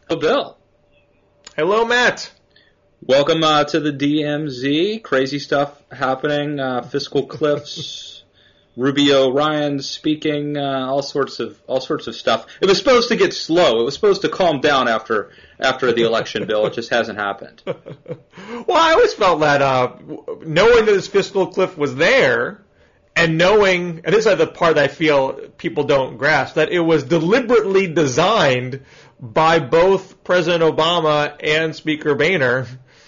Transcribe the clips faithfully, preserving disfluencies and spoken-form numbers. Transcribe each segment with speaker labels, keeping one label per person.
Speaker 1: Hello, Bill.
Speaker 2: Hello, Matt.
Speaker 1: Welcome uh, to the D M Z. Crazy stuff happening. Uh, fiscal cliffs. Rubio, Ryan speaking. Uh, all sorts of all sorts of stuff. It was supposed to get slow. It was supposed to calm down after after the election, Bill. It just hasn't happened.
Speaker 2: Well, I always felt that uh, knowing that this fiscal cliff was there, and knowing, and this is the part that I feel people don't grasp, that it was deliberately designed by both President Obama and Speaker Boehner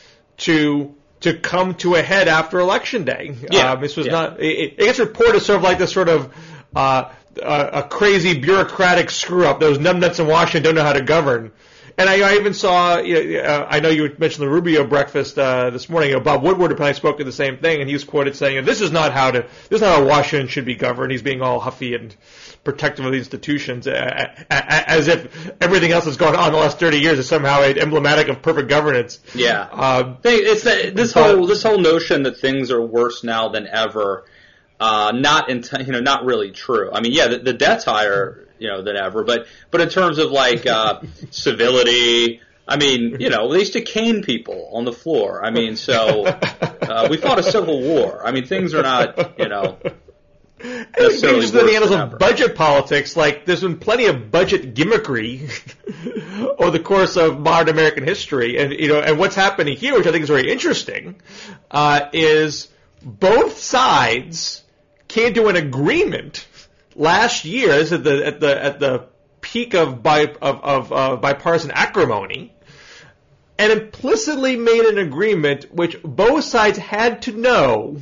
Speaker 2: to to come to a head after Election Day.
Speaker 1: Yeah,
Speaker 2: uh, this was
Speaker 1: yeah.
Speaker 2: not. It, it gets reported sort of like this sort of uh, a, a crazy bureaucratic screw up. Those numbnuts in Washington don't know how to govern. And I, I even saw, you know, uh, I know you mentioned the Rubio breakfast uh, this morning. You know, Bob Woodward apparently spoke to the same thing, and he was quoted saying, "This is not how to, this is not how Washington should be governed." He's being all huffy and protective of the institutions, uh, as if everything else that's gone on in the last thirty years is somehow emblematic of perfect governance.
Speaker 1: Yeah,
Speaker 2: um,
Speaker 1: it's that, this
Speaker 2: but,
Speaker 1: whole this whole notion that things are worse now than ever. Uh, not in, you know, not really true. I mean, yeah, the, the debt's higher, you know, than ever, but but in terms of like uh, civility, I mean, you know, they used to cane people on the floor. I mean, so uh, we fought a civil war. I mean, things are not, you know, necessarily
Speaker 2: the annals
Speaker 1: than
Speaker 2: of
Speaker 1: ever.
Speaker 2: budget politics. Like, there's been plenty of budget gimmickry over the course of modern American history, and you know, and what's happening here, which I think is very interesting, uh, is both sides came to an agreement last year. This is at the at the at the peak of bi, of, of uh, bipartisan acrimony, and implicitly made an agreement which both sides had to know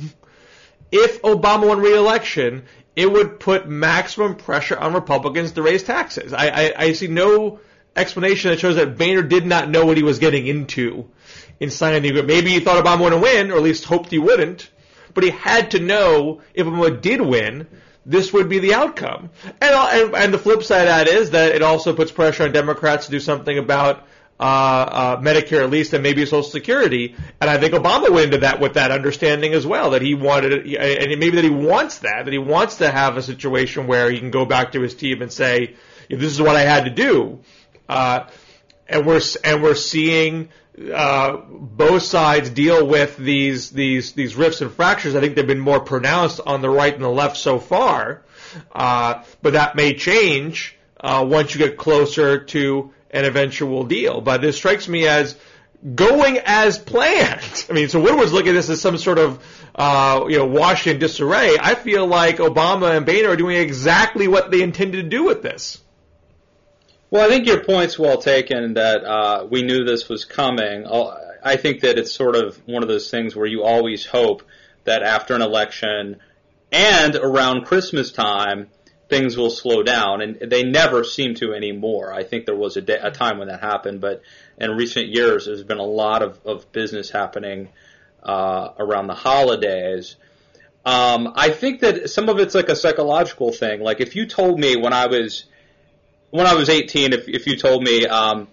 Speaker 2: if Obama won re-election, it would put maximum pressure on Republicans to raise taxes. I, I, I see no explanation that shows that Boehner did not know what he was getting into in signing the agreement. Maybe he thought Obama would win, or at least hoped he wouldn't. But he had to know if Obama did win, this would be the outcome. And, and, and the flip side of that is that it also puts pressure on Democrats to do something about uh, uh, Medicare, at least, and maybe Social Security. And I think Obama went into that with that understanding as well, that he wanted it, and maybe that he wants that, that he wants to have a situation where he can go back to his team and say, this is what I had to do. Uh, and we're and we're seeing Uh, both sides deal with these these these rifts and fractures. I think they've been more pronounced on the right and the left so far, uh, but that may change uh, once you get closer to an eventual deal. But this strikes me as going as planned. I mean, so Woodward's looking at this as some sort of uh, you know Washington disarray. I feel like Obama and Boehner are doing exactly what they intended to do with this.
Speaker 1: Well, I think your point's well taken that uh, we knew this was coming. I think that it's sort of one of those things where you always hope that after an election and around Christmas time, things will slow down, and they never seem to anymore. I think there was a, day, a time when that happened, but in recent years, there's been a lot of, of business happening uh, around the holidays. Um, I think that some of it's like a psychological thing. Like if you told me when I was When I was eighteen, if, if you told me, um,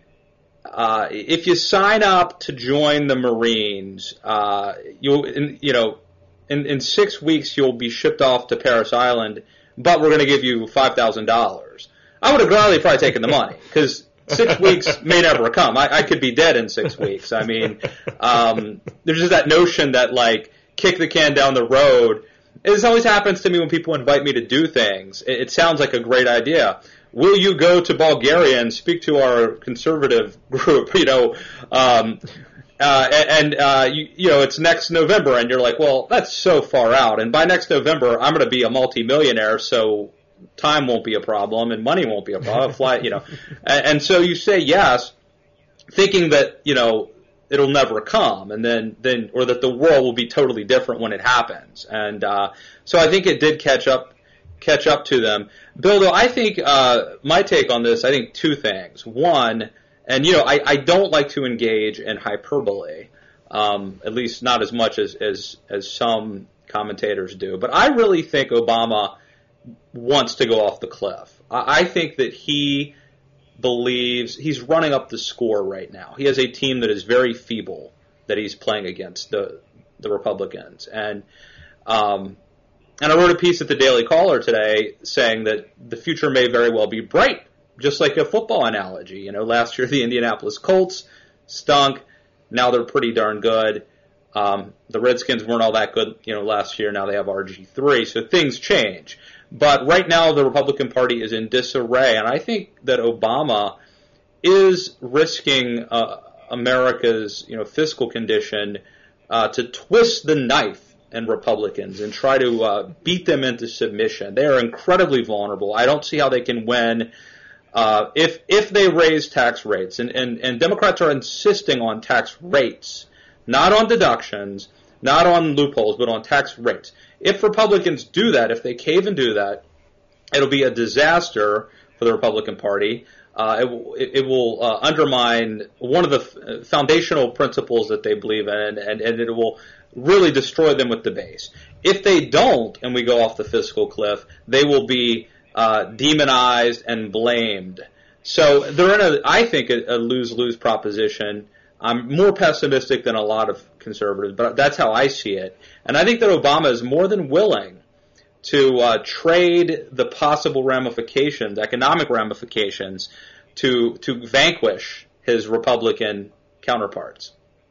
Speaker 1: uh, if you sign up to join the Marines, uh, you'll, in, you know, in, in six weeks you'll be shipped off to Paris Island, but we're going to give you five thousand dollars. I would have gladly probably taken the money, because six weeks may never come. I, I could be dead in six weeks. I mean, um, there's just that notion that, like, kick the can down the road. This always happens to me when people invite me to do things. It, it sounds like a great idea. Will you go to Bulgaria and speak to our conservative group? You know, um, uh, and uh, you, you know it's next November, and you're like, well, that's so far out. And by next November, I'm going to be a multimillionaire, so time won't be a problem, and money won't be a problem. Fly, you know, and, and so you say yes, thinking that you know it'll never come, and then then or that the world will be totally different when it happens. And uh, so I think it did catch up. catch up to them. Bill, though, I think uh, my take on this, I think two things. One, and, you know, I, I don't like to engage in hyperbole, um, at least not as much as, as, as some commentators do. But I really think Obama wants to go off the cliff. I, I think that he believes he's running up the score right now. He has a team that is very feeble that he's playing against, the, the Republicans. And, um, And I wrote a piece at the Daily Caller today saying that the future may very well be bright just like a football analogy. You know, last year the Indianapolis Colts stunk. Now they're pretty darn good. Um, the Redskins weren't all that good, you know, last year. Now they have R G three, so things change. But right now the Republican Party is in disarray, and I think that Obama is risking uh, America's, you know, fiscal condition uh, to twist the knife in Republicans and try to uh, beat them into submission. They are incredibly vulnerable. I don't see how they can win uh, if if they raise tax rates. And, and, and Democrats are insisting on tax rates, not on deductions, not on loopholes, but on tax rates. If Republicans do that, if they cave and do that, it'll be a disaster for the Republican Party. Uh, it, it will uh, undermine one of the f- foundational principles that they believe in, and, and it will really destroy them with the base. If they don't, and we go off the fiscal cliff, they will be uh, demonized and blamed. So they're in a, I think, a, a lose-lose proposition. I'm more pessimistic than a lot of conservatives, but that's how I see it. And I think that Obama is more than willing to uh, trade the possible ramifications, economic ramifications, to to vanquish his Republican counterparts.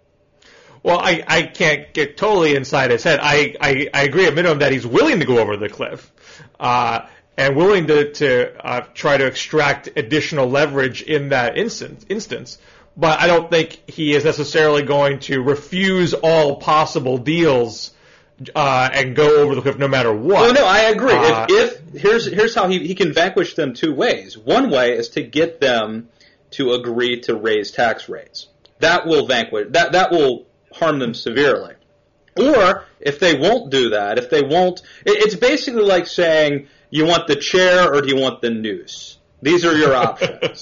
Speaker 2: Well, I, I can't get totally inside his head. I, I, I agree at minimum that he's willing to go over the cliff uh, and willing to, to uh, try to extract additional leverage in that instance, instance. But I don't think he is necessarily going to refuse all possible deals uh, and go over the cliff no matter what.
Speaker 1: Well, no, I agree.
Speaker 2: Uh,
Speaker 1: if, if here's here's how he, he can vanquish them two ways. One way is to get them to agree to raise tax rates. That will vanquish that that will harm them severely. Or if they won't do that, if they won't, it, it's basically like saying, you want the chair or do you want the noose? These are your options.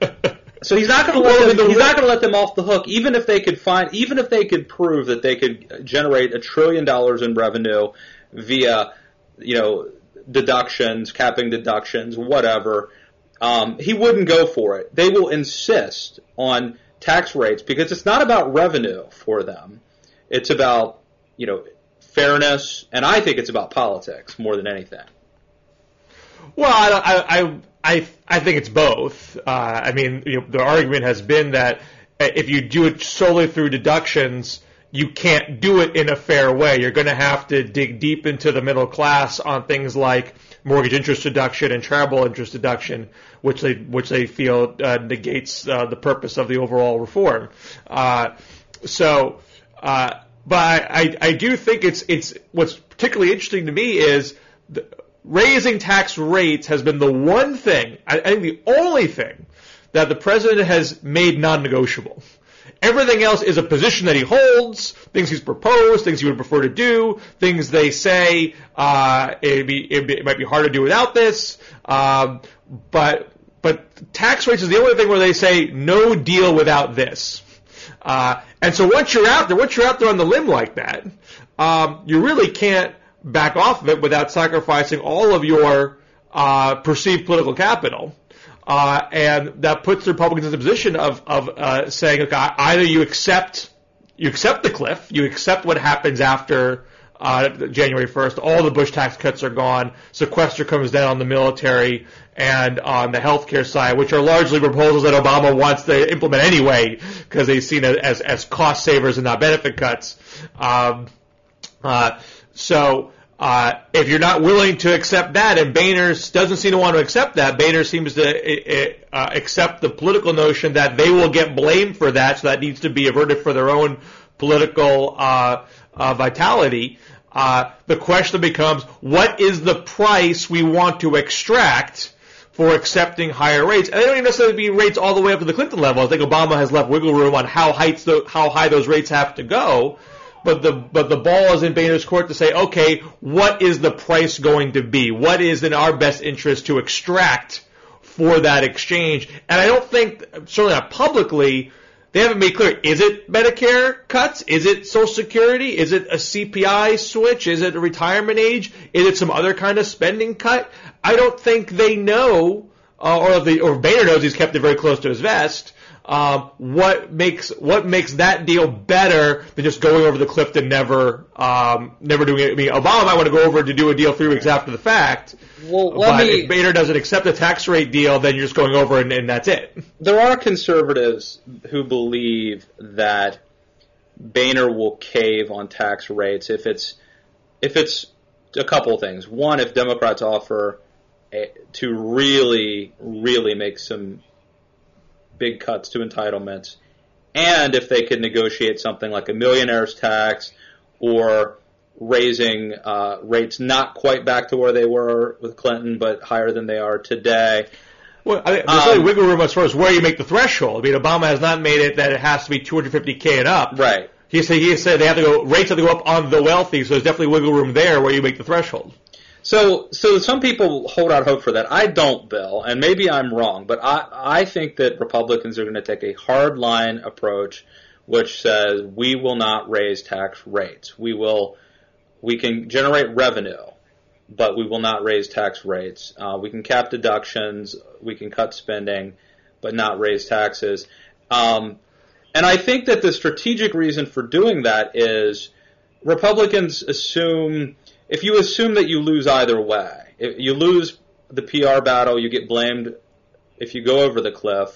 Speaker 1: So he's not going to let them, he's not going to let them off the hook, even if they could find, even if they could prove that they could generate a trillion dollars in revenue via, you know, deductions, capping deductions, whatever. Um, he wouldn't go for it. They will insist on tax rates because it's not about revenue for them. It's about, you know, fairness, and I think it's about politics more than anything.
Speaker 2: Well, I, I, I, I think it's both. Uh, I mean, you know, the argument has been that if you do it solely through deductions, you can't do it in a fair way. You're going to have to dig deep into the middle class on things like mortgage interest deduction and travel interest deduction, which they which they feel uh, negates uh, the purpose of the overall reform. Uh, so, uh, but I, I do think it's it's what's particularly interesting to me is the, raising tax rates has been the one thing, I, I think the only thing, that the president has made non-negotiable. Everything else is a position that he holds, things he's proposed, things he would prefer to do, things they say uh, it'd be, it'd be, it might be hard to do without this. Um, but but tax rates is the only thing where they say no deal without this. Uh, and so once you're out there, once you're out there on the limb like that, um, you really can't back off of it without sacrificing all of your uh, perceived political capital. Uh, and that puts the Republicans in the position of, of uh, saying, okay, either you accept you accept the cliff, you accept what happens after uh, January first, all the Bush tax cuts are gone, sequester comes down on the military and on the healthcare side, which are largely proposals that Obama wants to implement anyway because they've seen it as, as cost savers and not benefit cuts. Um, uh, so... Uh, if you're not willing to accept that, and Boehner doesn't seem to want to accept that, Boehner seems to uh, accept the political notion that they will get blamed for that, so that needs to be averted for their own political uh, uh, vitality. Uh, the question becomes, what is the price we want to extract for accepting higher rates? And they don't even necessarily be rates all the way up to the Clinton level. I think Obama has left wiggle room on how, heights the, how high those rates have to go. But the but the ball is in Boehner's court to say, okay, what is the price going to be? What is in our best interest to extract for that exchange? And I don't think, certainly not publicly, they haven't made clear, is it Medicare cuts? Is it Social Security? Is it a C P I switch? Is it a retirement age? Is it some other kind of spending cut? I don't think they know, uh, or, the, or Boehner knows he's kept it very close to his vest. Um, what makes what makes that deal better than just going over the cliff and never um, never doing it? I mean, Obama might want to go over to do a deal three weeks after the fact.
Speaker 1: Well,
Speaker 2: but
Speaker 1: me,
Speaker 2: if Boehner doesn't accept a tax rate deal, then you're just going over and, and that's it.
Speaker 1: There are conservatives who believe that Boehner will cave on tax rates if it's if it's a couple of things. One, if Democrats offer a, to really, really make some big cuts to entitlements, and if they could negotiate something like a millionaire's tax or raising uh, rates not quite back to where they were with Clinton, but higher than they are today.
Speaker 2: Well, I mean, there's um, really wiggle room as far as where you make the threshold. I mean, Obama has not made it that it has to be two hundred fifty K and up.
Speaker 1: Right.
Speaker 2: He said he said they have to go rates have to go up on the wealthy, so there's definitely wiggle room there where you make the threshold.
Speaker 1: So, so some people hold out hope for that. I don't, Bill, and maybe I'm wrong, but I, I think that Republicans are going to take a hard line approach, which says we will not raise tax rates. We will, we can generate revenue, but we will not raise tax rates. Uh, we can cap deductions, we can cut spending, but not raise taxes. Um, and I think that the strategic reason for doing that is Republicans assume. If you assume that you lose either way, if you lose the P R battle, you get blamed if you go over the cliff,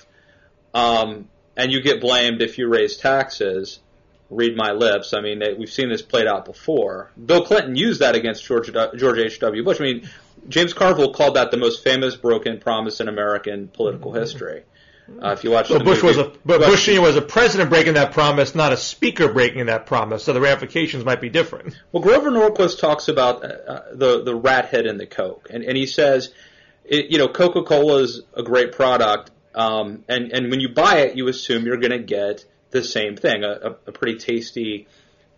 Speaker 1: um, and you get blamed if you raise taxes. Read my lips. I mean, we've seen this played out before. Bill Clinton used that against George, George H W. Bush. I mean, James Carville called that the most famous broken promise in American political history. Uh, if you watch
Speaker 2: well,
Speaker 1: the
Speaker 2: Bush
Speaker 1: movie,
Speaker 2: was a but Bush Senior was a president breaking that promise, not a speaker breaking that promise. So the ramifications might be different.
Speaker 1: Well, Grover Norquist talks about uh, the the rat head in the Coke, and and he says, it, you know, Coca-Cola is a great product, um, and and when you buy it, you assume you're going to get the same thing, a, a, a pretty tasty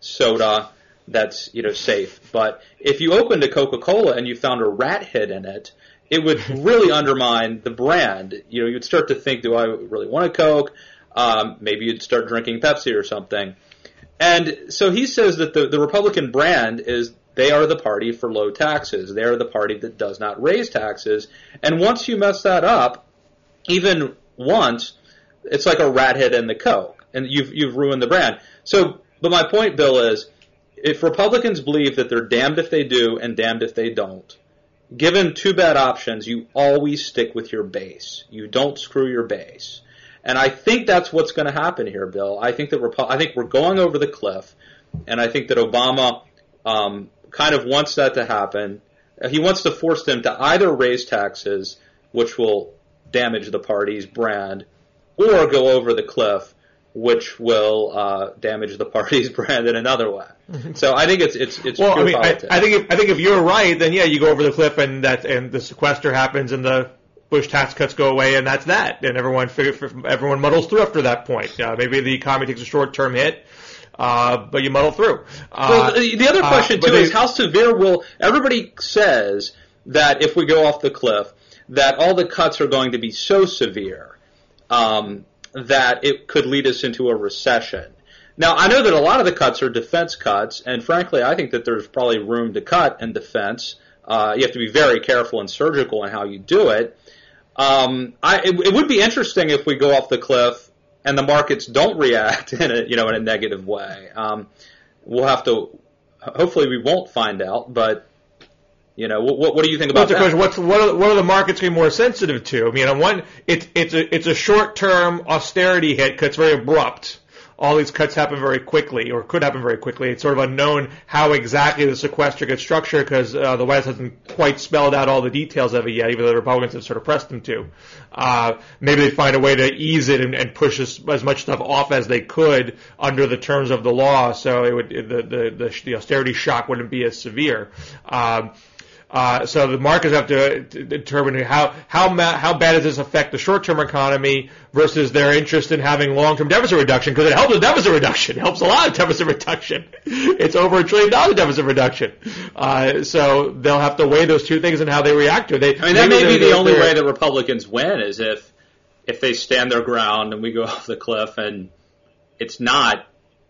Speaker 1: soda that's, you know, safe. But if you opened a Coca-Cola and you found a rat head in it, it would really undermine the brand. You know, you'd start to think, do I really want a Coke? Um, maybe you'd start drinking Pepsi or something. And so he says that the, the Republican brand is they are the party for low taxes. They are the party that does not raise taxes. And once you mess that up, even once, it's like a rat head in the Coke, and you've you've ruined the brand. So, but my point, Bill, is if Republicans believe that they're damned if they do and damned if they don't, given two bad options, you always stick with your base. You don't screw your base. And I think that's what's going to happen here, Bill. I think that Repu- I think we're going over the cliff, and I think that Obama um, kind of wants that to happen. He wants to force them to either raise taxes, which will damage the party's brand, or go over the cliff, which will uh, damage the party's brand in another way. So I think it's it's it's
Speaker 2: well.
Speaker 1: pure
Speaker 2: I mean, I,
Speaker 1: politics.
Speaker 2: I think if, I think if you're right, then yeah, you go over the cliff and that and the sequester happens and the Bush tax cuts go away and that's that, and everyone figure, everyone muddles through after that point. Uh, maybe the economy takes a short term hit, uh, but you muddle through. Uh,
Speaker 1: well, the, the other question
Speaker 2: uh,
Speaker 1: too
Speaker 2: they,
Speaker 1: is how severe will everybody says that if we go off the cliff, that all the cuts are going to be so severe um, that it could lead us into a recession. Now, I know that a lot of the cuts are defense cuts, and frankly, I think that there's probably room to cut in defense. Uh, you have to be very careful and surgical in how you do it. Um, I, it, it would be interesting if we go off the cliff and the markets don't react in a, you know, in a negative way. Um, we'll have to. Hopefully, we won't find out. But you know, what, what do you think about
Speaker 2: What's
Speaker 1: that?
Speaker 2: What's what are, what are the markets going to be more sensitive to? I mean, on one, it's it's a it's a short term austerity hit because it's very abrupt. All these cuts happen very quickly, or could happen very quickly. It's sort of unknown how exactly the sequester gets structured because uh, the White House hasn't quite spelled out all the details of it yet, even though the Republicans have sort of pressed them to. Uh, maybe they find a way to ease it and, and push as, as much stuff off as they could under the terms of the law, so it would the the the, the austerity shock wouldn't be as severe. Um, Uh, so the markets have to determine how how ma- how bad does this affect the short-term economy versus their interest in having long-term deficit reduction, because it helps with deficit reduction. It helps a lot of deficit reduction. It's over a trillion dollar deficit reduction. Uh, so they'll have to weigh those two things and how they react to it. They,
Speaker 1: I mean, that may be the only way that Republicans win is if if they stand their ground and we go off the cliff and it's not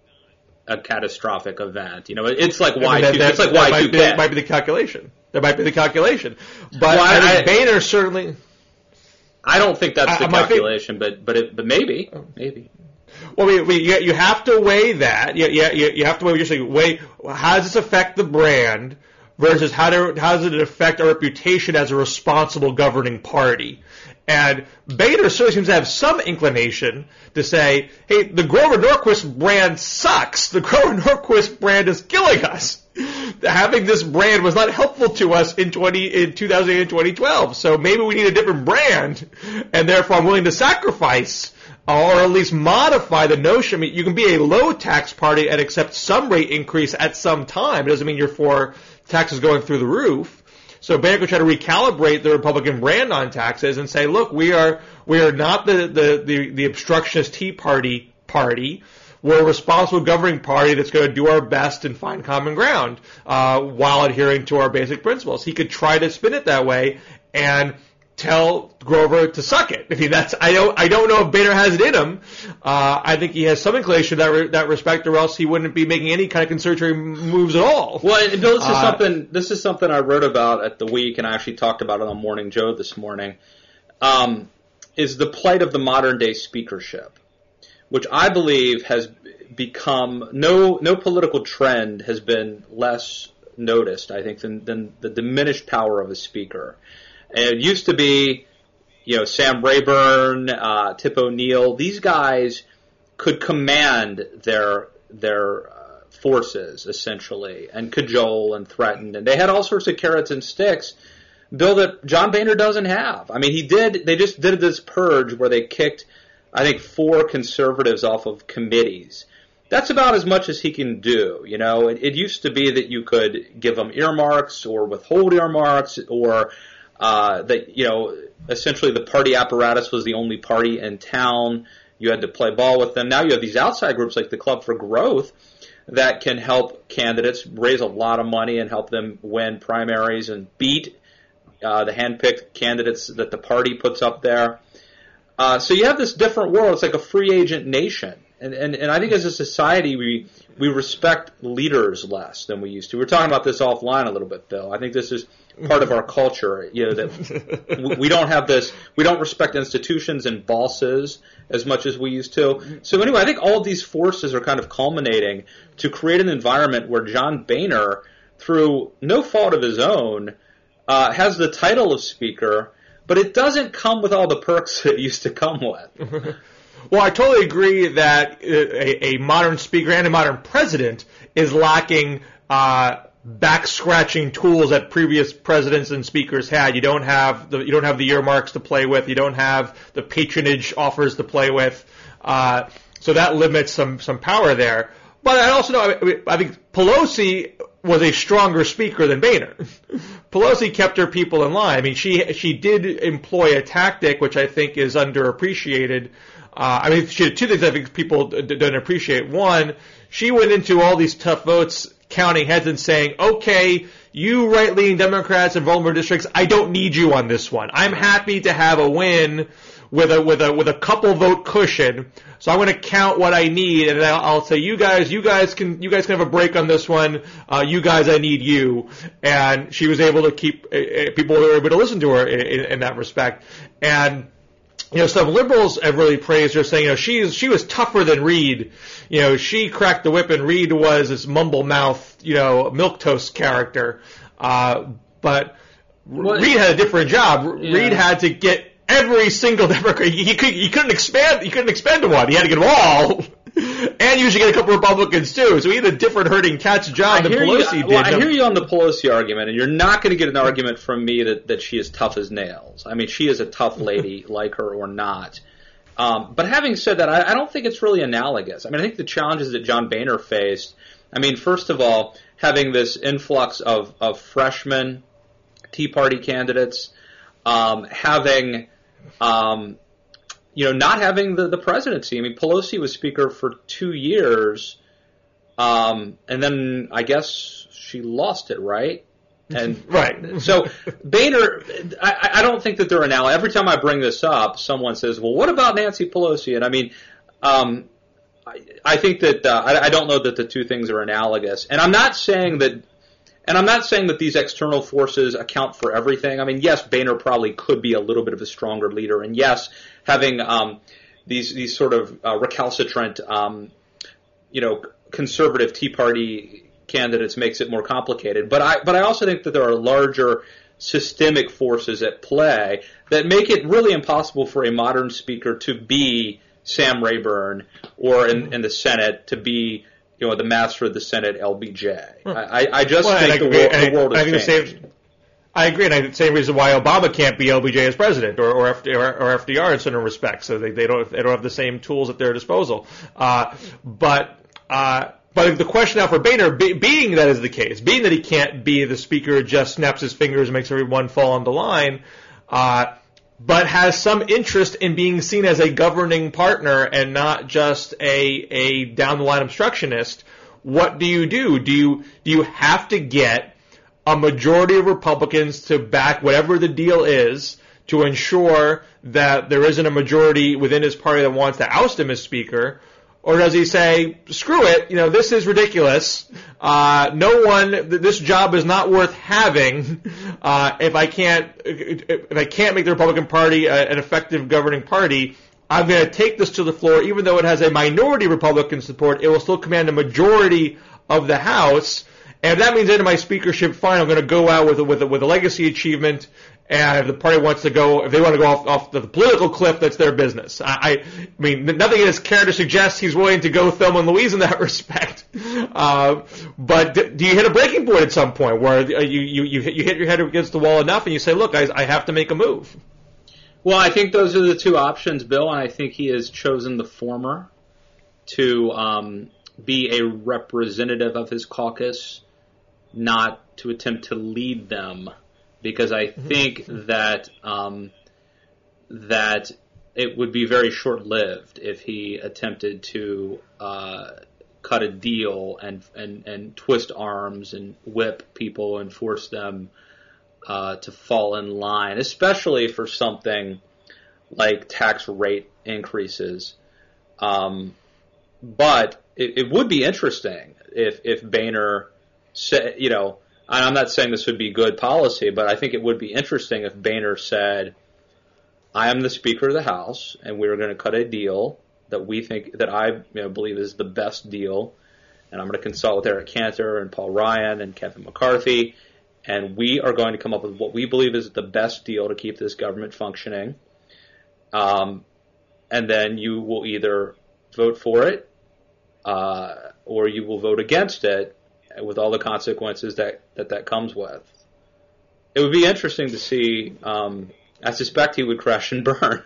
Speaker 1: a catastrophic event. You know, it's like Y two K. It's like Y two K.
Speaker 2: That might be the calculation. That might be the calculation. But
Speaker 1: well,
Speaker 2: I, I think
Speaker 1: I,
Speaker 2: Boehner certainly.
Speaker 1: I don't think that's the
Speaker 2: I,
Speaker 1: calculation, but but it, but maybe maybe.
Speaker 2: Well, we, we, you have to weigh that. You, you, you have to weigh. You're saying, weigh how does this affect the brand versus how do how does it affect our reputation as a responsible governing party? And Boehner certainly seems to have some inclination to say, hey, the Grover Norquist brand sucks. The Grover Norquist brand is killing us. Having this brand was not helpful to us in twenty in two thousand eight and twenty twelve. So maybe we need a different brand, and therefore I'm willing to sacrifice or at least modify the notion. I mean, you can be a low tax party and accept some rate increase at some time. It doesn't mean you're for taxes going through the roof. So Boehner could try to recalibrate the Republican brand on taxes and say, look, we are we are not the, the, the, the obstructionist Tea Party party. We're a responsible governing party that's going to do our best and find common ground uh, while adhering to our basic principles. He could try to spin it that way and tell Grover to suck it. I mean, that's I don't I don't know if Boehner has it in him. Uh, I think he has some inclination in that re- that respect, or else he wouldn't be making any kind of concertory moves at all.
Speaker 1: Well, and Bill, this is
Speaker 2: uh,
Speaker 1: something this is something I wrote about at the Week, and I actually talked about it on Morning Joe this morning. Um, is the plight of the modern day speakership, which I believe has become no no political trend has been less noticed, I think, than, than the diminished power of a speaker. And it used to be, you know, Sam Rayburn, uh, Tip O'Neill. These guys could command their their uh, forces essentially, and cajole and threaten, and they had all sorts of carrots and sticks. Bill, that John Boehner doesn't have. I mean, he did. They just did this purge where they kicked, I think, four conservatives off of committees. That's about as much as he can do. You know, it, it used to be that you could give them earmarks or withhold earmarks, or Uh, that, you know, essentially the party apparatus was the only party in town. You had to play ball with them. Now you have these outside groups like the Club for Growth that can help candidates raise a lot of money and help them win primaries and beat uh, the handpicked candidates that the party puts up there. Uh, so you have this different world. It's like a free agent nation. And, and, and I think as a society, we we respect leaders less than we used to. We were talking about this offline a little bit, Bill. I think this is part of our culture, you know, that we don't have this, we don't respect institutions and bosses as much as we used to. So anyway, I think all of these forces are kind of culminating to create an environment where John Boehner, through no fault of his own, uh, has the title of speaker, but it doesn't come with all the perks that it used to come with.
Speaker 2: Well, I totally agree that a, a modern speaker and a modern president is lacking uh, back-scratching tools that previous presidents and speakers had. You don't have the you don't have the earmarks to play with. You don't have the patronage offers to play with. Uh, so that limits some some power there. But I also know I, I think Pelosi was a stronger speaker than Boehner. Pelosi kept her people in line. I mean, she she did employ a tactic which I think is underappreciated. Uh, I mean, she did two things I think people d- don't appreciate. One, she went into all these tough votes counting heads and saying, okay, you right-leaning Democrats in vulnerable districts, I don't need you on this one. I'm happy to have a win with a with a with a couple vote cushion. So I'm going to count what I need, and I'll, I'll say, you guys, you guys can you guys can have a break on this one. Uh, you guys, I need you. And she was able to keep uh, people were able to listen to her in, in that respect. And you know, some liberals have really praised her, saying, you know, she she was tougher than Reid. You know, she cracked the whip, and Reid was this mumble mouth, you know, milquetoast character. Uh, but what? Reid had a different job. Yeah. Reid had to get every single Democrat. He, he, could, he couldn't expand. He couldn't expand to one. He had to get them all. And usually get a couple Republicans too. So he had a different herding cats job than Pelosi
Speaker 1: you,
Speaker 2: did.
Speaker 1: Well, I hear you on the Pelosi argument, and you're not going to get an argument from me that, that she is tough as nails. I mean, she is a tough lady, like her or not. Um, but having said that, I, I don't think it's really analogous. I mean, I think the challenges that John Boehner faced, I mean, first of all, having this influx of, of freshman Tea Party candidates, um, having... Um, You know, not having the, the presidency. I mean, Pelosi was speaker for two years, um, and then I guess she lost it, right? And
Speaker 2: right.
Speaker 1: So Boehner, I, I don't think that they're analogous. Every time I bring this up, someone says, "Well, what about Nancy Pelosi?" And I mean, um, I, I think that uh, I, I don't know that the two things are analogous. And I'm not saying that And I'm not saying that these external forces account for everything. I mean, yes, Boehner probably could be a little bit of a stronger leader, and yes, having um, these these sort of uh, recalcitrant, um, you know, conservative Tea Party candidates makes it more complicated. But I but I also think that there are larger systemic forces at play that make it really impossible for a modern speaker to be Sam Rayburn, or in, in the Senate to be, you know, the master of the Senate, L B J. Hmm. I, I just well, think the,
Speaker 2: agree,
Speaker 1: world, the world
Speaker 2: I,
Speaker 1: has
Speaker 2: I
Speaker 1: changed.
Speaker 2: Same, I agree, and I think the same reason why Obama can't be L B J as president, or, or, F D R, or F D R in certain respects. So they, they don't they don't have the same tools at their disposal. Uh, but uh, but the question now for Boehner, be, being that is the case, being that he can't be the speaker, just snaps his fingers and makes everyone fall on the line, uh, but has some interest in being seen as a governing partner and not just a a down the line obstructionist. What do you do? Do you do you have to get a majority of Republicans to back whatever the deal is to ensure that there isn't a majority within his party that wants to oust him as speaker? Or does he say, screw it, you know, this is ridiculous. Uh, no one, this job is not worth having uh, if I can't if I can't make the Republican Party an effective governing party. I'm going to take this to the floor, even though it has a minority Republican support. It will still command a majority of the House. And if that means into my speakership, fine, I'm going to go out with a, with a, with a legacy achievement. And if the party wants to go, if they want to go off, off the political cliff, that's their business. I, I mean, nothing in his character suggests he's willing to go Thelma and Louise in that respect. Uh, but do you hit a breaking point at some point where you, you, you, hit, you hit your head against the wall enough and you say, look, I, I have to make a move?
Speaker 1: Well, I think those are the two options, Bill, and I think he has chosen the former, to um, be a representative of his caucus, not to attempt to lead them, because I think that um, that it would be very short-lived if he attempted to uh, cut a deal and, and, and twist arms and whip people and force them uh, to fall in line, especially for something like tax rate increases. Um, but it, it would be interesting if, if Boehner said, you know, I'm not saying this would be good policy, but I think it would be interesting if Boehner said, I am the Speaker of the House, and we're going to cut a deal that we think, that I you know, believe is the best deal, and I'm going to consult with Eric Cantor and Paul Ryan and Kevin McCarthy, and we are going to come up with what we believe is the best deal to keep this government functioning. Um, and then you will either vote for it, uh, or you will vote against it, with all the consequences that, that that comes with. It would be interesting to see. Um, I suspect he would crash and burn.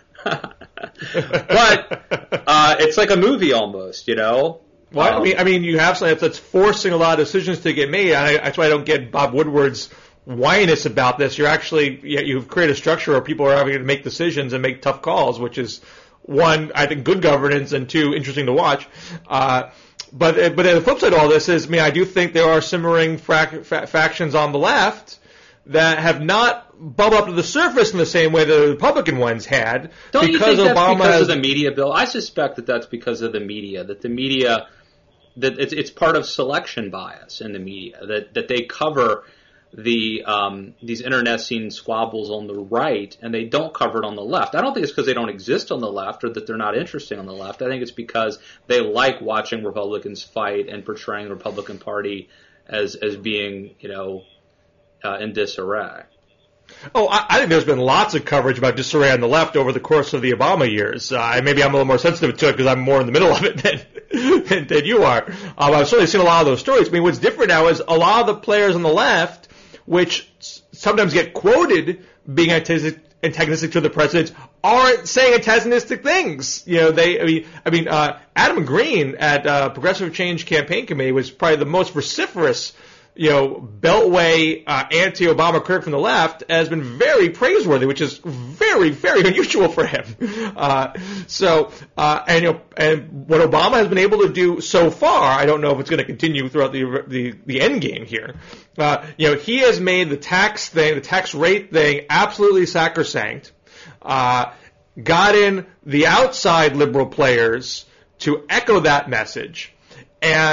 Speaker 1: But uh, it's like a movie almost, you know?
Speaker 2: Well,
Speaker 1: um,
Speaker 2: I mean, I mean, you have something that's forcing a lot of decisions to get made. And I, that's why I don't get Bob Woodward's whininess about this. You're actually, you've created a structure where people are having to make decisions and make tough calls, which is, one, I think, good governance, and two, interesting to watch. Uh, But but the flip side of all this is, I mean, I do think there are simmering frac- fa- factions on the left that have not bubbled up to the surface in the same way the Republican ones had.
Speaker 1: Don't
Speaker 2: because
Speaker 1: you think
Speaker 2: Obama
Speaker 1: that's because
Speaker 2: has,
Speaker 1: of the media, Bill? I suspect that that's because of the media. That the media, that it's it's part of selection bias in the media. That that they cover the um, these internecine squabbles on the right, and they don't cover it on the left. I don't think it's because they don't exist on the left or that they're not interesting on the left. I think it's because they like watching Republicans fight and portraying the Republican Party as as being, you know, uh, in disarray.
Speaker 2: Oh, I, I think there's been lots of coverage about disarray on the left over the course of the Obama years. Uh, maybe I'm a little more sensitive to it because I'm more in the middle of it than, than, than you are. Um, I've certainly seen a lot of those stories. I mean, what's different now is a lot of the players on the left, which sometimes get quoted being antagonistic to the president, aren't saying antagonistic things. You know, they, I mean, I mean, uh, Adam Green at uh, Progressive Change Campaign Committee was probably the most vociferous, you know, beltway uh, anti-Obama critic from the left, has been very praiseworthy, which is very, very unusual for him. Uh, so, uh, and you know, and what Obama has been able to do so far, I don't know if it's going to continue throughout the the, the end game here. Uh, you know, he has made the tax thing, the tax rate thing, absolutely sacrosanct. Uh, got in the outside liberal players to echo that message, and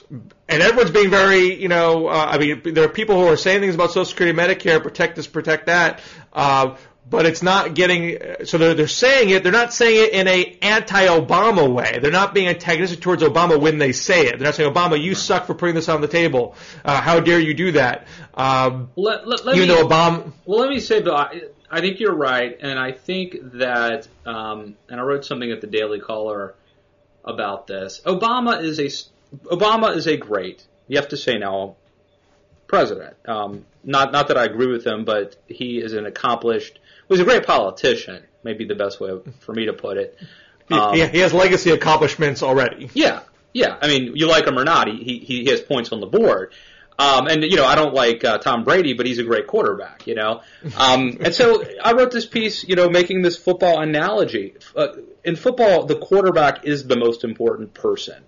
Speaker 2: and everyone's being very, you know, uh, I mean, there are people who are saying things about Social Security, Medicare, protect this, protect that, uh, but it's not getting, so they're, they're saying it, they're not saying it in a anti-Obama way. They're not being antagonistic towards Obama when they say it. They're not saying, Obama, you suck for putting this on the table. Uh, how dare you do that? Um,
Speaker 1: let, let, let
Speaker 2: even
Speaker 1: me,
Speaker 2: though Obama...
Speaker 1: Well, let me say, Bill, I, I think you're right, and I think that, um, and I wrote something at the Daily Caller about this. Obama is a, Obama is a great, you have to say now, president. Um, not, not that I agree with him, but he is an accomplished, well, he's a great politician, maybe the best way for me to put it.
Speaker 2: Um, he, he has legacy accomplishments already.
Speaker 1: Yeah, yeah. I mean, you like him or not, he, he, he has points on the board. Um, and, you know, I don't like uh, Tom Brady, but he's a great quarterback, you know. Um, and so I wrote this piece, you know, making this football analogy. Uh, in football, the quarterback is the most important person.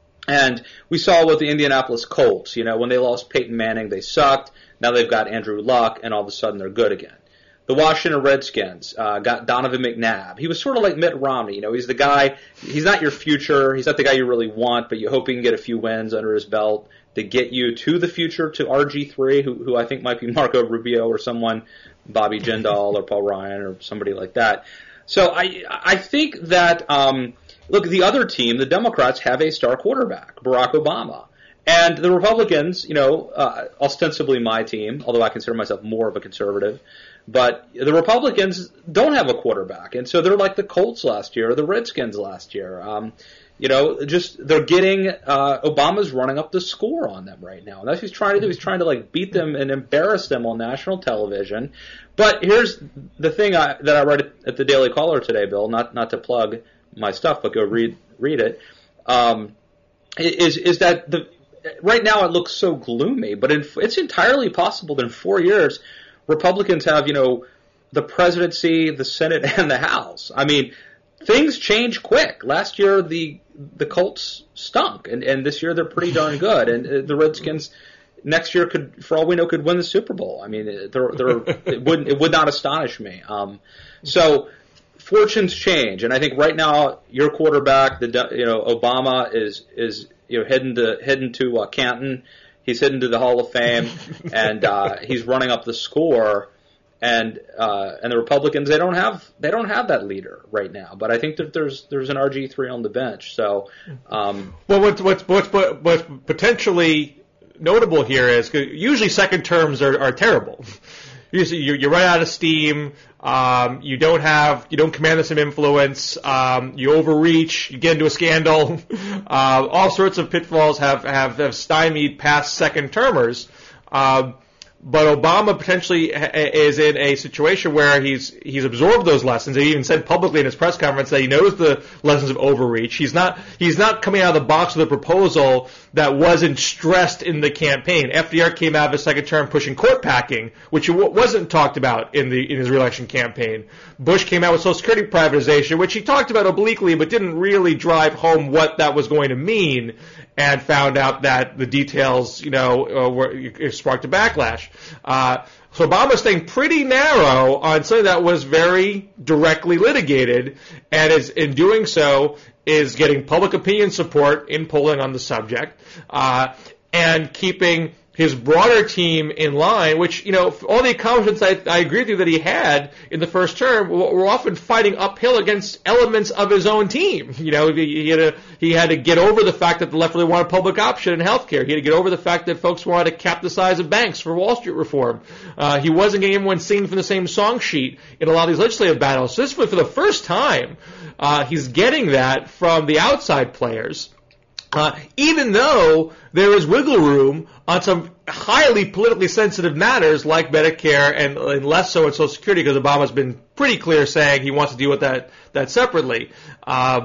Speaker 1: And we saw with the Indianapolis Colts, you know, when they lost Peyton Manning, they sucked. Now they've got Andrew Luck, and all of a sudden they're good again. The Washington Redskins uh, got Donovan McNabb. He was sort of like Mitt Romney. You know, he's the guy, he's not your future. He's not the guy you really want, but you hope he can get a few wins under his belt to get you to the future, to R G three, who, who I think might be Marco Rubio or someone, Bobby Jindal or Paul Ryan or somebody like that. So I I think that, um, look, the other team, the Democrats, have a star quarterback, Barack Obama. And the Republicans, you know, uh, ostensibly my team, although I consider myself more of a conservative, but the Republicans don't have a quarterback. And so they're like the Colts last year or the Redskins last year. Um, you know, just they're getting uh, Obama's running up the score on them right now. And that's what he's trying to do. He's trying to, like, beat them and embarrass them on national television. But here's the thing I, that I read at the Daily Caller today, Bill, not not to plug my stuff, but go read read it, um, is, is that the right now it looks so gloomy, but in, it's entirely possible that in four years Republicans have, you know, the presidency, the Senate, and the House. I mean, things change quick. Last year the the Colts stunk, and, and this year they're pretty darn good. And the Redskins next year could, for all we know, could win the Super Bowl. I mean, they're, they're, it wouldn't it would not astonish me. Um, so fortunes change, and I think right now your quarterback, the you know Obama is is you know heading to heading to uh, Canton. He's heading to the Hall of Fame, and uh, he's running up the score. And uh, and the Republicans, they don't have they don't have that leader right now. But I think that there's there's an R G three on the bench. So, um,
Speaker 2: well, what's what's what's what's potentially notable here is 'cause usually second terms are, are terrible. Usually you you run out of steam. Um, you don't have you don't command the same influence. Um, you overreach. You get into a scandal. Uh, all sorts of pitfalls have have, have stymied past second termers. Um, But Obama potentially is in a situation where he's he's absorbed those lessons. He even said publicly in his press conference that he knows the lessons of overreach. He's not he's not coming out of the box with a proposal that wasn't stressed in the campaign. F D R came out of his second term pushing court packing, which wasn't talked about in the in his reelection campaign. Bush came out with Social Security privatization, which he talked about obliquely, but didn't really drive home what that was going to mean. And found out that the details, you know, uh, were, it sparked a backlash. Uh, so Obama's staying pretty narrow on something that was very directly litigated, and is in doing so is getting public opinion support in polling on the subject, uh, and keeping his broader team in line, which, you know, all the accomplishments I, I agree with you that he had in the first term were often fighting uphill against elements of his own team. You know, he, he had to, he had to get over the fact that the left really wanted public option in healthcare. He had to get over the fact that folks wanted to cap the size of banks for Wall Street reform. Uh, he wasn't getting everyone singing from the same song sheet in a lot of these legislative battles. So this was for the first time, uh, he's getting that from the outside players. Uh, even though there is wiggle room on some highly politically sensitive matters like Medicare and, and less so in Social Security, because Obama's been pretty clear saying he wants to deal with that that separately. Uh,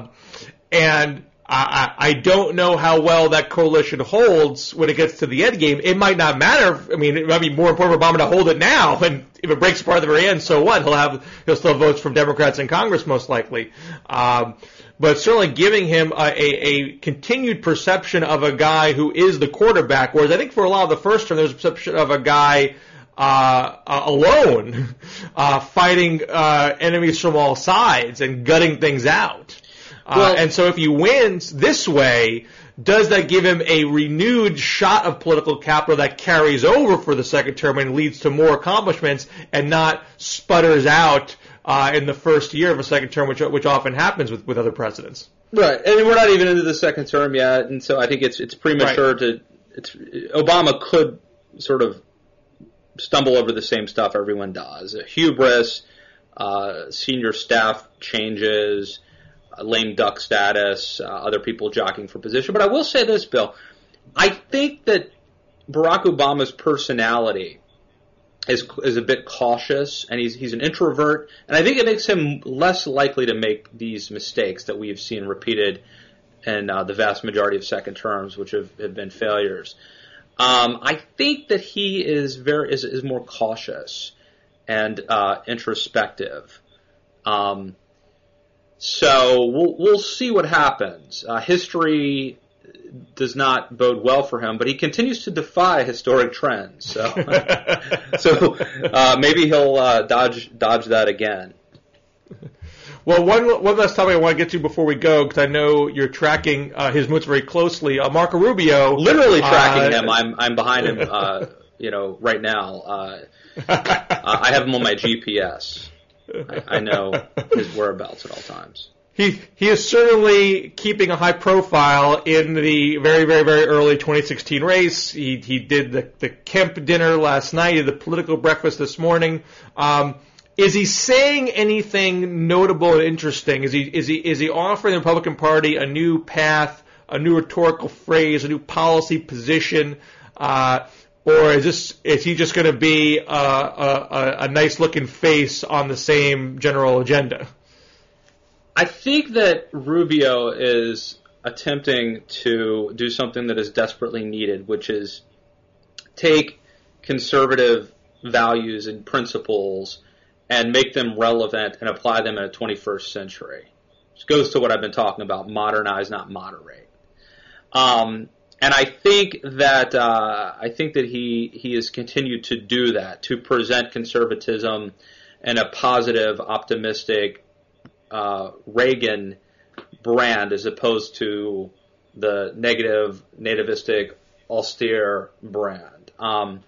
Speaker 2: and I, I don't know how well that coalition holds when it gets to the end game. It might not matter. I mean, it might be more important for Obama to hold it now, and if it breaks apart at the very end, so what? He'll have he'll still have votes from Democrats in Congress most likely. Um, But certainly giving him a, a, a continued perception of a guy who is the quarterback, whereas I think for a lot of the first term there was a perception of a guy uh, uh, alone, uh, fighting uh, enemies from all sides and gutting things out. Uh,
Speaker 1: Well,
Speaker 2: and so if he wins this way, does that give him a renewed shot of political capital that carries over for the second term and leads to more accomplishments and not sputters out uh, in the first year of a second term, which which often happens with, with other presidents?
Speaker 1: Right, and we're not even into the second term yet, and so I think it's it's premature
Speaker 2: Right.
Speaker 1: to. It's Obama could sort of stumble over the same stuff everyone does: hubris, uh, senior staff changes, uh, lame duck status, uh, other people jockeying for position. But I will say this, Bill, I think that Barack Obama's personality is is a bit cautious, and he's he's an introvert, and I think it makes him less likely to make these mistakes that we've seen repeated in uh, the vast majority of second terms, which have, have been failures. Um, I think that he is very is, is more cautious and uh, introspective. Um, so we'll we'll see what happens. Uh, history does not bode well for him, but he continues to defy historic trends. So, so uh, maybe he'll uh, dodge dodge that again.
Speaker 2: Well, one one last topic I want to get to before we go, because I know you're tracking uh, his moves very closely. Uh, Marco Rubio,
Speaker 1: Literally tracking
Speaker 2: uh,
Speaker 1: him. I'm I'm behind him. Uh, you know, right now. Uh, I have him on my G P S. I, I know his whereabouts at all times.
Speaker 2: He he is certainly keeping a high profile in the very, very, very early twenty sixteen race. He he did the, the Kemp dinner last night, he did the political breakfast this morning. Um, is he saying anything notable and interesting? Is he is he is he offering the Republican Party a new path, a new rhetorical phrase, a new policy position? Uh, or is this is he just going to be a, a, a nice looking face on the same general agenda?
Speaker 1: I think that Rubio is attempting to do something that is desperately needed, which is take conservative values and principles and make them relevant and apply them in a twenty-first century. Which goes to what I've been talking about: modernize, not moderate. Um, and I think that uh, I think that he he has continued to do that, to present conservatism in a positive, optimistic, Uh, Reagan brand, as opposed to the negative, nativistic, austere brand. Um,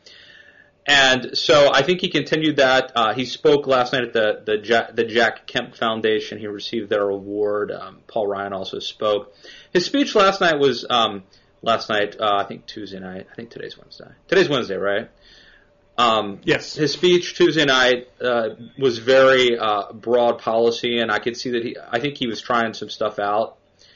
Speaker 1: and so I think he continued that. Uh, he spoke last night at the the Jack, the Jack Kemp Foundation. He received their award. Um, Paul Ryan also spoke. His speech last night was um, last night. Uh, I think Tuesday night. I think today's Wednesday. Today's Wednesday, right? Um,
Speaker 2: yes.
Speaker 1: His speech Tuesday night uh, was very uh, broad policy, and I could see that he. I think he was trying some stuff out.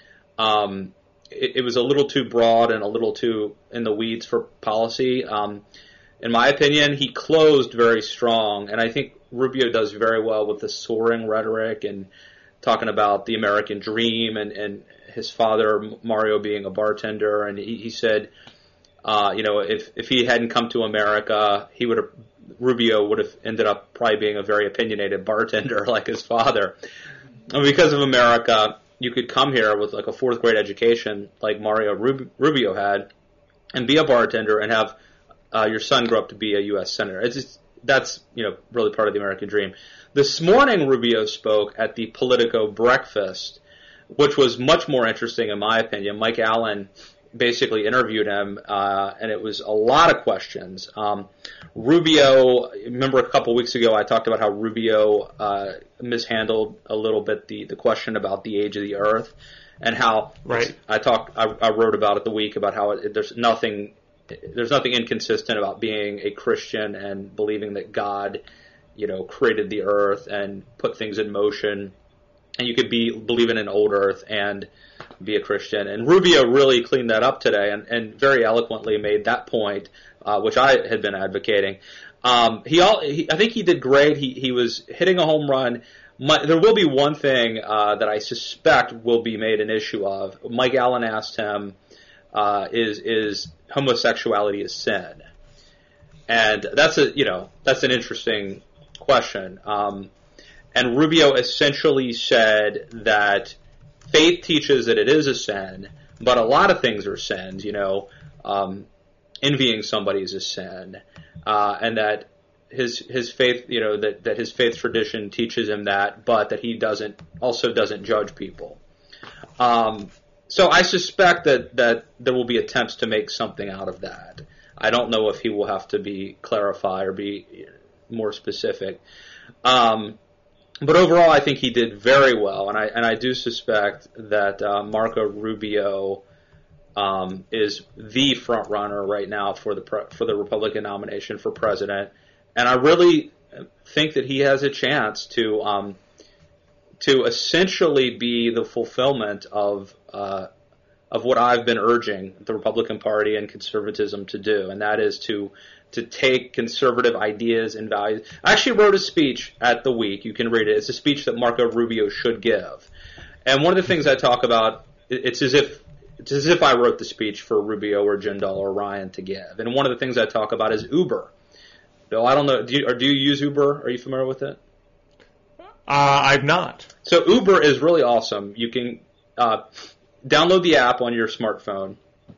Speaker 1: Um, it, it was a little too broad and a little too in the weeds for policy. Um, in my opinion, he closed very strong, and I think Rubio does very well with the soaring rhetoric and talking about the American dream and, and his father Mario being a bartender, and he, he said. Uh, you know, if, if he hadn't come to America, he would have, Rubio would have ended up probably being a very opinionated bartender like his father. And because of America, you could come here with like a fourth grade education like Mario Rub- Rubio had and be a bartender and have uh, your son grow up to be a U S senator. It's just, that's, you know, really part of the American dream. This morning, Rubio spoke at the Politico breakfast, which was much more interesting in my opinion. Mike Allen basically interviewed him, uh, and it was a lot of questions. Um, Rubio, remember a couple weeks ago I talked about how Rubio uh, mishandled a little bit the, the question about the age of the earth, and how
Speaker 2: right.
Speaker 1: I talked, I, I wrote about it the week about how it, there's nothing, there's nothing inconsistent about being a Christian and believing that God, you know, created the earth and put things in motion, and you could be believe in an old earth and be a Christian. And Rubio really cleaned that up today and, and very eloquently made that point, uh, which I had been advocating. Um, he, all, he, I think he did great. He, he was hitting a home run. My, there will be one thing uh, that I suspect will be made an issue of. Mike Allen asked him, uh, "Is is homosexuality a sin?" And that's a you know that's an interesting question. Um, and Rubio essentially said that faith teaches that it is a sin, but a lot of things are sins. You know, um, envying somebody is a sin, uh, and that his his faith, you know, that, that his faith tradition teaches him that, but that he doesn't also doesn't judge people. Um, so I suspect that, that there will be attempts to make something out of that. I don't know if he will have to be clarify or be more specific. Um, but overall, I think he did very well, and I and I do suspect that uh, Marco Rubio um, is the front runner right now for the pre- for the Republican nomination for president, and I really think that he has a chance to um, to essentially be the fulfillment of uh, of what I've been urging the Republican Party and conservatism to do, and that is to to take conservative ideas and values. I actually wrote a speech at the Week. You can read it. It's a speech that Marco Rubio should give. And one of the things I talk about, it's as if it's as if I wrote the speech for Rubio or Jindal or Ryan to give. And one of the things I talk about is Uber. Bill, I don't know. Do you, or do you use Uber? Are you familiar with it?
Speaker 2: Uh, I'm not.
Speaker 1: So Uber is really awesome. You can uh, download the app on your smartphone,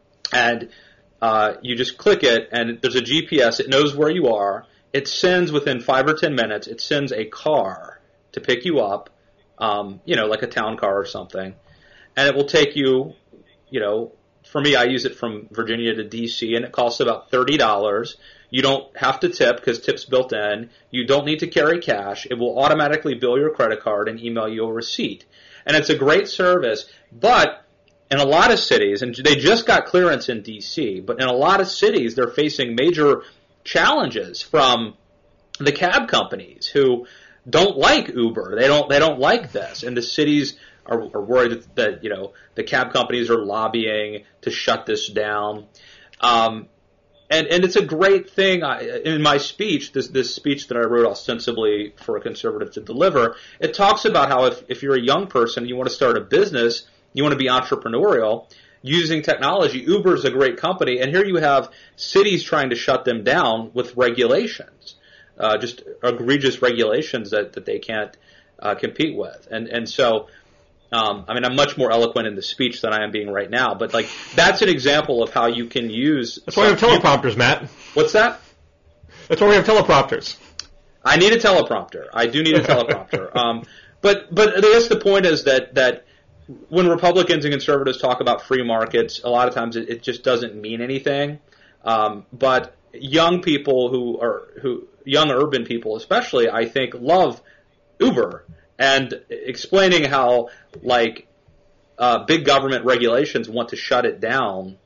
Speaker 1: and uh, you just click it, and there's a G P S. It knows where you are. It sends within five or ten minutes. It sends a car to pick you up, um, you know, like a town car or something, and it will take you, you know, for me, I use it from Virginia to D C, and it costs about thirty dollars. You don't have to tip because tip's built in. You don't need to carry cash. It will automatically bill your credit card and email you a receipt. And it's a great service, but in a lot of cities, and they just got clearance in D C, but in a lot of cities, they're facing major challenges from the cab companies who don't like Uber. They don't. They don't like this, and the cities are, are worried that, that you know the cab companies are lobbying to shut this down. Um, and and it's a great thing. I, in my speech, this this speech that I wrote ostensibly for a conservative to deliver, it talks about how if if you're a young person, you want to start a business. You want to be entrepreneurial using technology. Uber is a great company, and here you have cities trying to shut them down with regulations, uh, just egregious regulations that, that they can't uh, compete with. And and so, um, I mean, I'm much more eloquent in the speech than I am being right now, but like that's an example of how you can use.
Speaker 2: That's why we have teleprompters, Matt.
Speaker 1: What's that?
Speaker 2: That's why we have teleprompters.
Speaker 1: I need a teleprompter. I do need a teleprompter. um, but but I guess the point is that that. When Republicans and conservatives talk about free markets, a lot of times it, it just doesn't mean anything. Um, but young people who are who young urban people, especially, I think, love Uber, and explaining how like uh, big government regulations want to shut it down,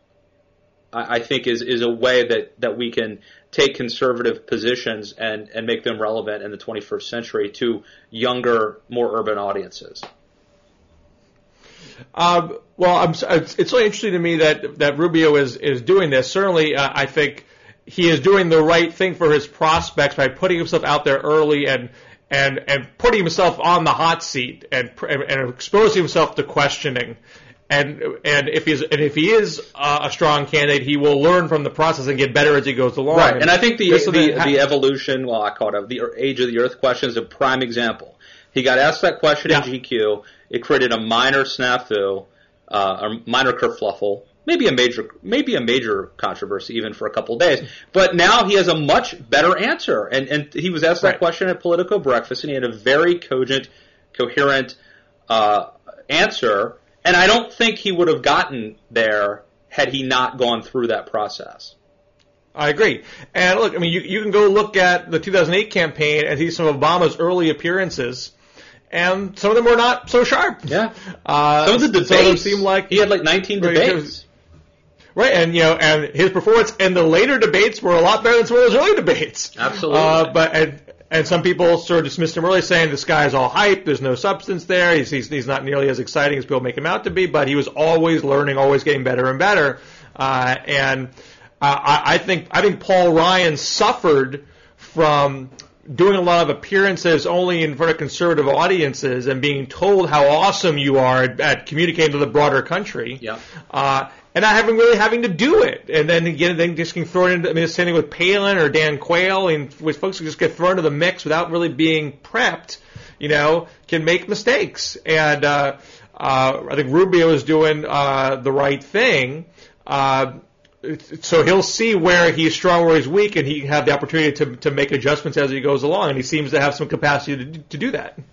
Speaker 1: I, I think is is a way that, that we can take conservative positions and, and make them relevant in the twenty-first century to younger, more urban audiences.
Speaker 2: Um, well, I'm, it's, it's really interesting to me that that Rubio is is doing this. Certainly, uh, I think he is doing the right thing for his prospects by putting himself out there early and and and putting himself on the hot seat and and, and exposing himself to questioning. And and if he's and if he is uh, a strong candidate, he will learn from the process and get better as he goes along.
Speaker 1: Right, and, and I think the the, the,
Speaker 2: ha-
Speaker 1: the evolution, well, I call it the age of the Earth question is a prime example. He got asked that question yeah. in G Q. It created a minor snafu, uh, a minor kerfluffle, maybe a major, maybe a major controversy even for a couple of days. But now he has a much better answer, and and he was asked that right. question at Politico Breakfast, and he had a very cogent, coherent uh, answer. And I don't think he would have gotten there had he not gone through that process.
Speaker 2: I agree. And look, I mean, you you can go look at the two thousand eight campaign and see some of Obama's early appearances. And some of them were not so sharp.
Speaker 1: Yeah.
Speaker 2: Uh,
Speaker 1: some of the debates
Speaker 2: some of them seemed like
Speaker 1: he had like nineteen debates.
Speaker 2: Right, and you know, and his performance in the later debates were a lot better than some of those early debates.
Speaker 1: Absolutely.
Speaker 2: Uh, but and, and some people sort of dismissed him early, saying this guy is all hype. There's no substance there. He's, he's he's not nearly as exciting as people make him out to be. But he was always learning, always getting better and better. Uh, and uh, I, I think I think Paul Ryan suffered from doing a lot of appearances only in front of conservative audiences and being told how awesome you are at, at communicating to the broader country.
Speaker 1: Yeah.
Speaker 2: Uh, and not having really having to do it. And then again, then just getting thrown into, I mean, same thing with Palin or Dan Quayle, and with folks who just get thrown into the mix without really being prepped, you know, can make mistakes. And, uh, uh, I think Rubio is doing, uh, the right thing. Uh, So he'll see where he's strong, where he's weak, and he can have the opportunity to to make adjustments as he goes along. And he seems to have some capacity to to do that.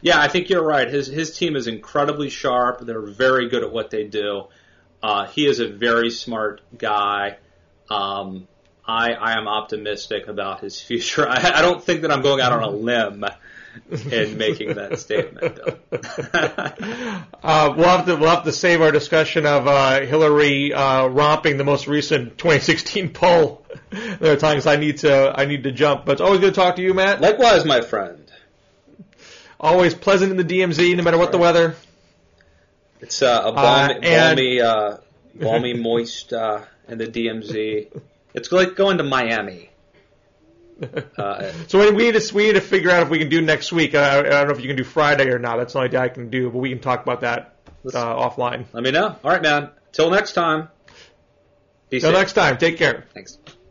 Speaker 1: Yeah, I think you're right. His his team is incredibly sharp. They're very good at what they do. Uh, he is a very smart guy. Um, I I am optimistic about his future. I, I don't think that I'm going out on a limb in making that statement, though.
Speaker 2: uh, we'll have to we'll have to save our discussion of uh, Hillary uh, romping the most recent twenty sixteen poll. There are times I need to I need to jump, but it's always good to talk to you, Matt.
Speaker 1: Likewise, my friend.
Speaker 2: Always pleasant in the D M Z, no matter what the weather.
Speaker 1: It's uh, a balmy,
Speaker 2: uh, and...
Speaker 1: balmy, uh, balmy moist uh, in the D M Z. It's like going to Miami. Uh,
Speaker 2: so we need to we need to figure out if we can do next week. I, I don't know if you can do Friday or not. That's the only day I can do, but we can talk about that uh, offline.
Speaker 1: Let me know. All right, man. Till next time.
Speaker 2: Till next time. Take care.
Speaker 1: Thanks.